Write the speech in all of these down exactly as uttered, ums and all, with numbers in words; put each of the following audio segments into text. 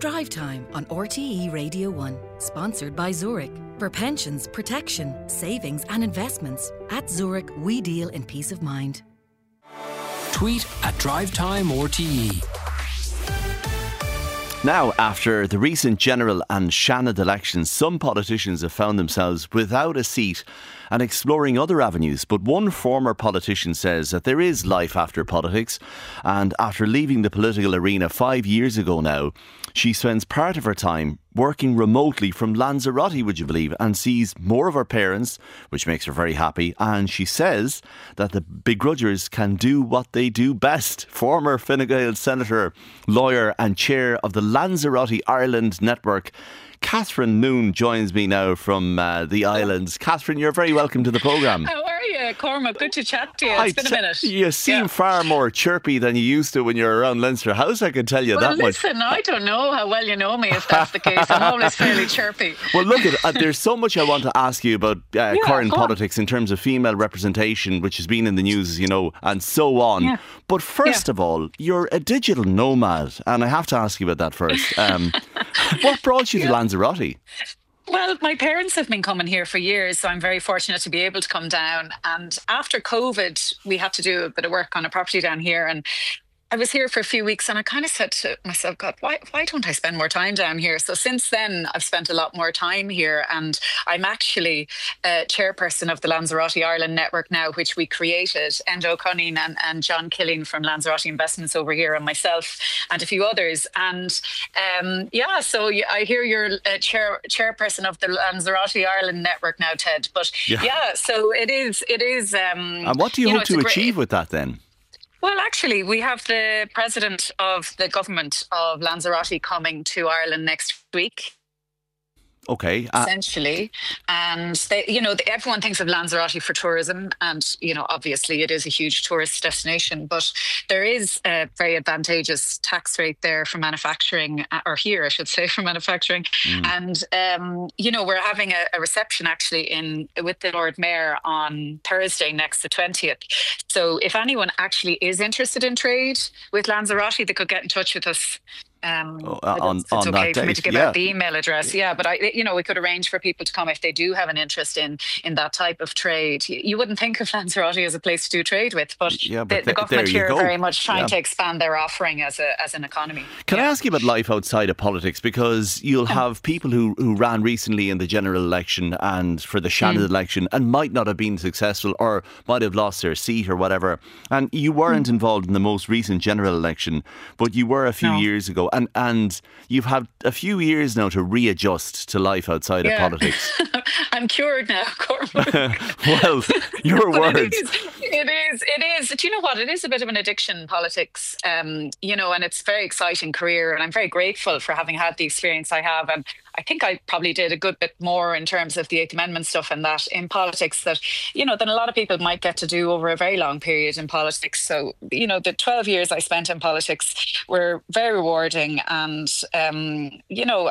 Drive Time on R T E Radio one, sponsored by Zurich. For pensions, protection, savings and investments, at Zurich we deal in peace of mind. Tweet at Drive Time R T E. Now, after the recent general and Seanad elections, some politicians have found themselves without a seat and exploring other avenues. But one former politician says that there is life after politics, and after leaving the political arena five years ago now, she spends part of her time working remotely from Lanzarote, would you believe, and sees more of her parents, which makes her very happy. And she says that the begrudgers can do what they do best. Former Fine Gael senator, lawyer and chair of the Lanzarote Ireland Network, Catherine Noone, joins me now from uh, the islands. Catherine, you're very welcome to the programme. How are you, Cormac? Good to chat to you. It's been a minute. You seem yeah. far more chirpy than you used to when you were around Leinster House, I can tell you well, that listen, much. I don't know how well you know me, if that's the case. I'm always fairly chirpy. Well, look, at, uh, there's so much I want to ask you about uh, yeah, current politics in terms of female representation, which has been in the news, you know, and so on. Yeah. But first yeah. of all, you're a digital nomad, and I have to ask you about that first. Um, what brought you yeah. to Lanzarote? Well, my parents have been coming here for years, so I'm very fortunate to be able to come down. And after COVID, we had to do a bit of work on a property down here. And I was here for a few weeks and I kind of said to myself, God, why, why don't I spend more time down here? So since then, I've spent a lot more time here. And I'm actually uh, chairperson of the Lanzarote Ireland Network now, which we created. Endo Cunning and, and John Killeen from Lanzarote Investments over here, and myself and a few others. And um, yeah, so I hear you're uh, chair, chairperson of the Lanzarote Ireland Network now, Ted. But yeah, yeah so it is. It is. Um, and what do you, you hope know, to achieve great, with that then? Well, actually, we have the president of the government of Lanzarote coming to Ireland next week. Okay. Uh, essentially. And, they, you know, everyone thinks of Lanzarote for tourism. And, you know, obviously it is a huge tourist destination. But there is a very advantageous tax rate there for manufacturing, or here, I should say, for manufacturing. Mm. And, um, you know, we're having a, a reception actually in with the Lord Mayor on Thursday, next the twentieth. So if anyone actually is interested in trade with Lanzarote, they could get in touch with us. Um, oh, on, it's on okay that for me date, to give yeah. out the email address. Yeah, but I, you know, we could arrange for people to come if they do have an interest in in that type of trade. You, you wouldn't think of Lanzarote as a place to do trade with, but, yeah, but the, the th- government here go. are very much trying yeah. to expand their offering as a as an economy. Can yeah. I ask you about life outside of politics? Because you'll have people who, who ran recently in the general election and for the Seanad mm. election and might not have been successful or might have lost their seat or whatever. And you weren't mm. involved in the most recent general election, but you were a few no. years ago. And and you've had a few years now to readjust to life outside yeah. of politics. I'm cured now, Cormac. Well, your words. It is, it is, it is. Do you know what? It is a bit of an addiction, politics, um, you know, and it's a very exciting career. And I'm very grateful for having had the experience I have. And I think I probably did a good bit more in terms of the Eighth Amendment stuff and that in politics that, you know, than a lot of people might get to do over a very long period in politics. So, you know, the twelve years I spent in politics were very rewarding. And, um, you know,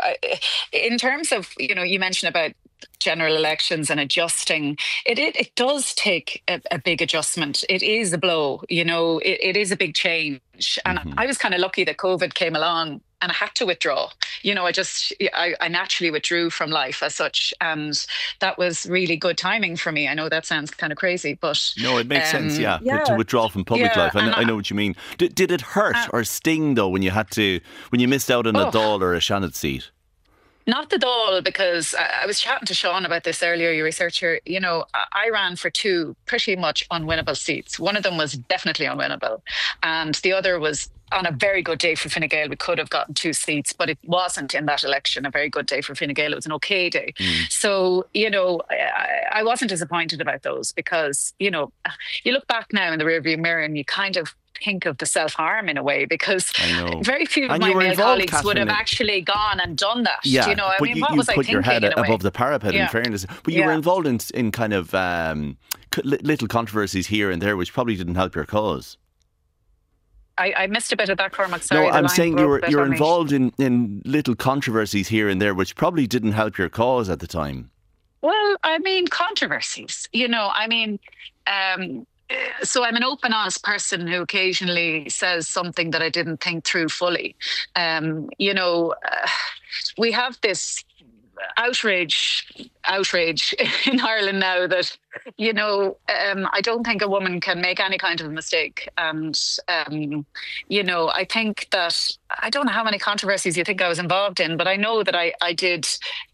in terms of, you know, you mentioned about general elections and adjusting, it it, it does take a, a big adjustment. It is a blow, you know, it, it is a big change. And mm-hmm. I was kind of lucky that COVID came along and I had to withdraw. You know, I just, I, I naturally withdrew from life as such. And that was really good timing for me. I know that sounds kind of crazy, but... No, it makes um, sense, yeah, yeah. to withdraw from public yeah, life. I know, I, I know what you mean. Did, did it hurt uh, or sting, though, when you had to, when you missed out on oh. a Dáil or a Seanad seat? Not the Dáil, because I was chatting to Sean about this earlier, your researcher. You know, I ran for two pretty much unwinnable seats. One of them was definitely unwinnable. And the other was on a very good day for Fine Gael. We could have gotten two seats, but it wasn't in that election a very good day for Fine Gael. It was an okay day. Mm. So, you know, I, I wasn't disappointed about those because, you know, you look back now in the rearview mirror and you kind of think of the self-harm in a way, because very few of and my male colleagues Catherine, would have actually gone and done that. Yeah, Do you know, I but mean, you, what you was put I thinking your head in a above way? the parapet, yeah. in fairness. But you yeah. were involved in in kind of um, little controversies here and there, which probably didn't help your cause. I, I missed a bit of that, Cormac. Sorry, no, I'm saying you were you're involved me. in, in little controversies here and there, which probably didn't help your cause at the time. Well, I mean, controversies. You know, I mean, um, so I'm an open, honest person who occasionally says something that I didn't think through fully. Um, you know, uh, we have this outrage outrage in Ireland now that, you know, um, I don't think a woman can make any kind of a mistake. And, um, you know, I think that, I don't know how many controversies you think I was involved in, but I know that I, I did,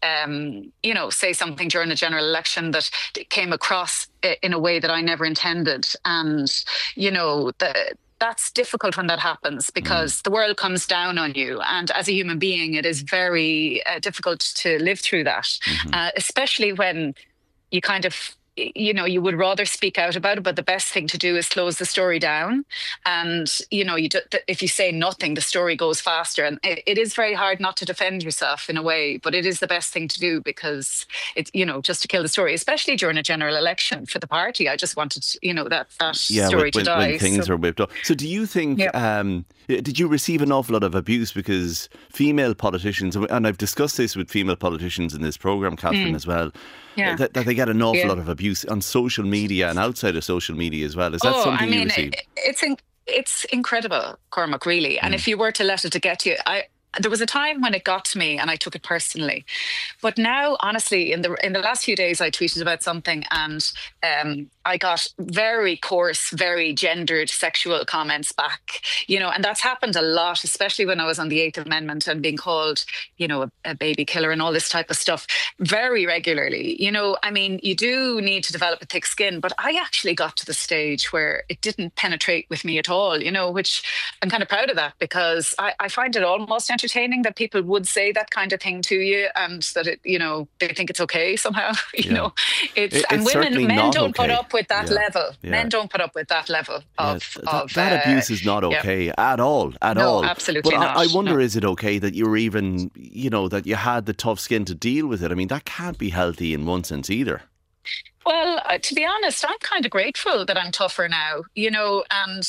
um, you know, say something during the general election that came across in a way that I never intended. And, you know, the that's difficult when that happens because mm. the world comes down on you. And as a human being, it is very uh, difficult to live through that, mm-hmm. uh, especially when you kind of, you know, you would rather speak out about it, but the best thing to do is close the story down. And, you know, you do, if you say nothing, the story goes faster. And it, it is very hard not to defend yourself in a way, but it is the best thing to do because it's, you know, just to kill the story, especially during a general election for the party. I just wanted, you know, that, that yeah, story when, to when, die. when things so. are whipped up. So do you think, yeah. um, did you receive an awful lot of abuse because female politicians, and I've discussed this with female politicians in this programme, Catherine, mm. as well, yeah. that, that they get an awful yeah. lot of abuse on social media and outside of social media as well. Is that oh, something I mean, you received? It, it's in, it's incredible, Cormac, really. And mm. if you were to let it to get you, I there was a time when it got to me and I took it personally. But now, honestly, in the in the last few days, I tweeted about something and um, I got very coarse, very gendered sexual comments back, you know, and that's happened a lot, especially when I was on the Eighth Amendment and being called, you know, a, a baby killer and all this type of stuff very regularly. You know, I mean, you do need to develop a thick skin, but I actually got to the stage where it didn't penetrate with me at all, you know, which I'm kind of proud of that because I, I find it almost entertaining that people would say that kind of thing to you and that it, you know, they think it's okay somehow, you yeah. know, it's, it, and it's women, men don't okay. put up with that yeah. level. Yeah. Men don't put up with that level yeah. of, Th- of that uh, abuse is not okay yeah. at all, at no, all. absolutely but not. I, I wonder, no. is it okay that you were even, you know, that you had the tough skin to deal with it? I mean, that can't be healthy in one sense either. Well, uh, to be honest, I'm kind of grateful that I'm tougher now, you know, and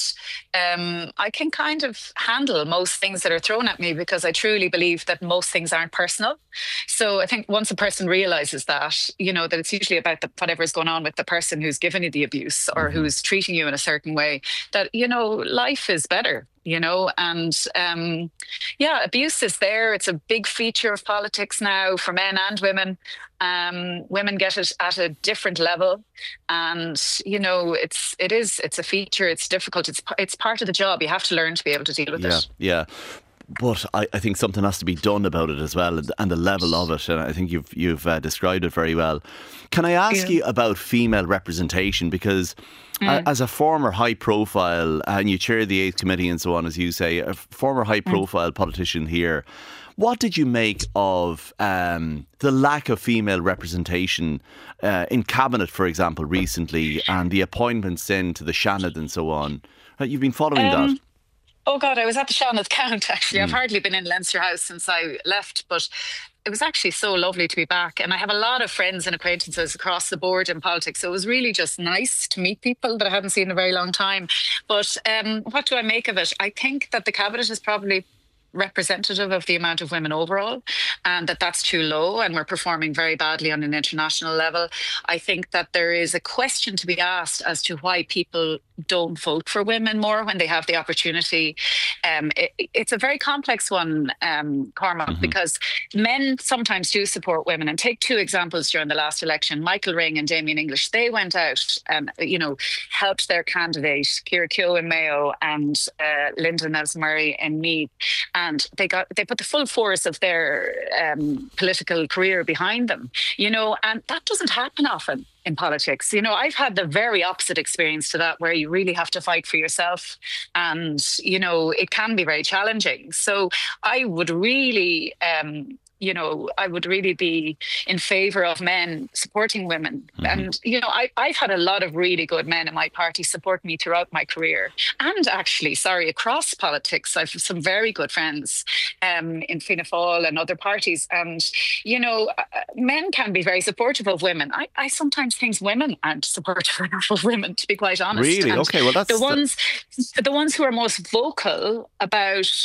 um, I can kind of handle most things that are thrown at me because I truly believe that most things aren't personal. So I think once a person realizes that, you know, that it's usually about the, whatever's going on with the person who's given you the abuse or mm-hmm. who's treating you in a certain way, that, you know, life is better. You know, and um, yeah, abuse is there. It's a big feature of politics now for men and women. Um, women get it at a different level, and you know, it's it is it's a feature. It's difficult. It's it's part of the job. You have to learn to be able to deal with yeah, it. Yeah. But I, I think something has to be done about it as well, and, and the level of it. And I think you've you've uh, described it very well. Can I ask yeah. you about female representation? Because mm. as a former high profile, and you chair the Eighth Committee and so on, as you say, a former high profile mm. politician here, what did you make of um, the lack of female representation uh, in cabinet, for example, recently, and the appointments then to the Seanad and so on? You've been following um, that. Oh God, I was at the Seanad count actually. Mm. I've hardly been in Leinster House since I left, but it was actually so lovely to be back. And I have a lot of friends and acquaintances across the board in politics. So it was really just nice to meet people that I hadn't seen in a very long time. But um, what do I make of it? I think that the cabinet is probably representative of the amount of women overall, and that that's too low and we're performing very badly on an international level. I think that there is a question to be asked as to why people don't vote for women more when they have the opportunity. Um, it, it's a very complex one, um, Cormac, mm-hmm. because men sometimes do support women. And take two examples during the last election, Michael Ring and Damien English. They went out and, you know, helped their candidate, Ciara Keogh in Mayo and uh, Linda Nelson-Murray in Meath. And they got they put the full force of their um, political career behind them, you know, and that doesn't happen often in politics. You know, I've had the very opposite experience to that, where you really have to fight for yourself, and you know, it can be very challenging. So I would really um you know, I would really be in favour of men supporting women. Mm-hmm. And, you know, I, I've had a lot of really good men in my party support me throughout my career. And actually, sorry, across politics, I've some very good friends um, in Fianna Fáil and other parties. And, you know, uh, men can be very supportive of women. I, I sometimes think women aren't supportive enough of women, to be quite honest. Really? And okay, well, that's... The ones, the... the ones who are most vocal about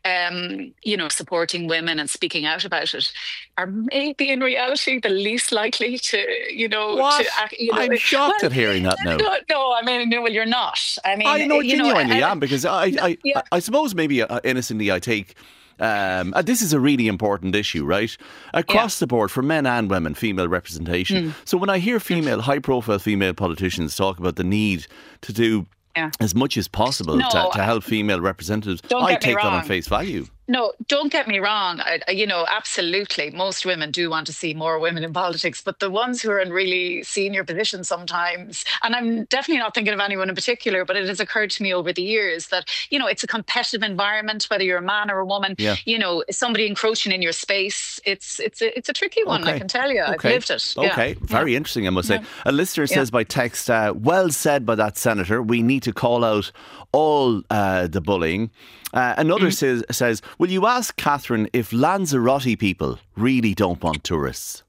um, you know, supporting women and speaking out about it are maybe in reality the least likely to, you know, what? to act. You know, I'm shocked well, at hearing that now. No, no, I mean, no, well, you're not. I mean, I know you genuinely know, am because I, I, yeah. I, I suppose maybe uh, innocently I take. Um, uh, this is a really important issue, right? Across yeah. the board for men and women, female representation. Mm. So when I hear female, high-profile female politicians talk about the need to do yeah. as much as possible no, to, to help female representatives, I take that on face value. No, don't get me wrong. I, you know, absolutely, most women do want to see more women in politics, but the ones who are in really senior positions sometimes, and I'm definitely not thinking of anyone in particular, but it has occurred to me over the years that, you know, it's a competitive environment, whether you're a man or a woman. Yeah. You know, somebody encroaching in your space, it's it's a, it's a tricky one, okay. I can tell you. Okay. I've lived it. Okay, yeah. very yeah. interesting, I must say. Yeah. A listener says yeah. by text, uh, well said by that senator, we need to call out all uh, the bullying. Uh, another mm. says, says, will you ask Catherine if Lanzarote people really don't want tourists?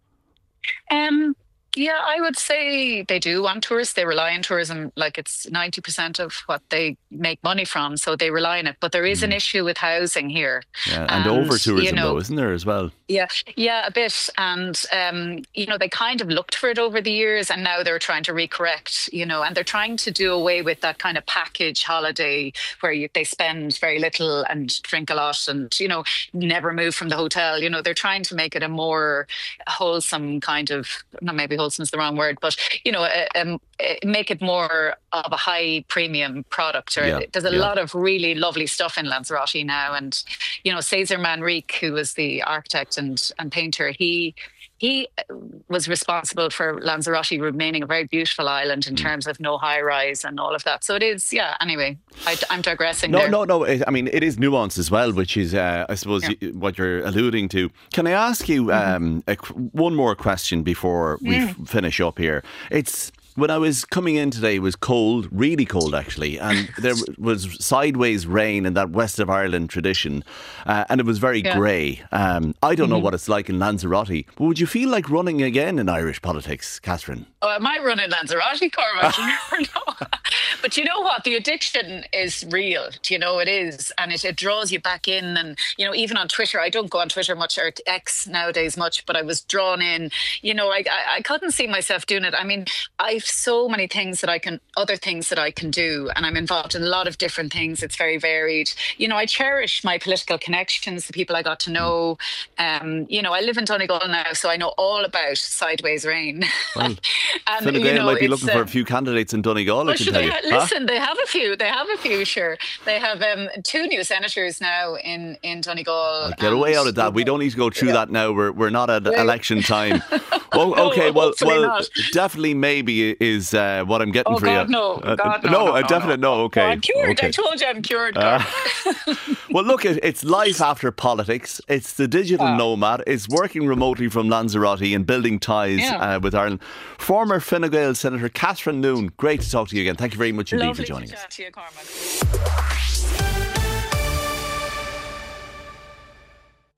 Um, yeah, I would say they do want tourists. They rely on tourism, like it's ninety percent of what they make money from. So they rely on it. But there is mm. an issue with housing here. Yeah, and, and over tourism, you know, though, isn't there as well? Yeah, yeah, a bit. And, um, you know, they kind of looked for it over the years and now they're trying to recorrect, you know, and they're trying to do away with that kind of package holiday where you, they spend very little and drink a lot and, you know, never move from the hotel. You know, they're trying to make it a more wholesome kind of, not maybe wholesome is the wrong word, but, you know, um, make it more of a high premium product. Or yeah, there's a yeah. lot of really lovely stuff in Lanzarote now. And, you know, Cesar Manrique, who was the architect and, and painter, he he was responsible for Lanzarote remaining a very beautiful island in mm. terms of no high rise and all of that. So it is, yeah, anyway, I, I'm digressing no, there. No, no, no. I mean, it is nuance as well, which is, uh, I suppose, yeah. you, what you're alluding to. Can I ask you um, a, one more question before we mm. f- finish up here? It's... When I was coming in today, it was cold, really cold actually, and there was sideways rain in that West of Ireland tradition, uh, and it was very yeah. grey. Um, I don't mm-hmm. know what it's like in Lanzarote, but would you feel like running again in Irish politics, Catherine? Oh, I might run in Lanzarote, Cormac, you never know. But you know what? The addiction is real. You know, it is. And it, it draws you back in. And, you know, even on Twitter, I don't go on Twitter much, or X nowadays much, but I was drawn in. You know, I, I, I couldn't see myself doing it. I mean, I've so many things that I can, other things that I can do. And I'm involved in a lot of different things. It's very varied. You know, I cherish my political connections, the people I got to know. Um, you know, I live in Donegal now, so I know all about sideways rain. Well, and, Fine Gael you know, might be looking uh, for a few candidates in Donegal, well, I can tell you. Ha- huh? Listen, they have a few. They have a few, sure. They have um, two new senators now in, in Donegal. I'll get away out of that. We don't need to go through yeah. that now. We're we're not at yeah. election time. Oh, okay, no, well, well, not. Definitely maybe is uh, what I'm getting oh, for God, you. No, uh, God, no, no, no, a no, definite no. no. Okay, no, I'm cured. okay. I told you I'm cured. Uh, well, look, it's life after politics. It's the digital oh. nomad. It's working remotely from Lanzarote and building ties yeah. uh, with Ireland. Former Fine Gael Senator Catherine Noone, great to talk to you again. Thank you very much indeed Lovely for joining to us. Chat to you, Cormac.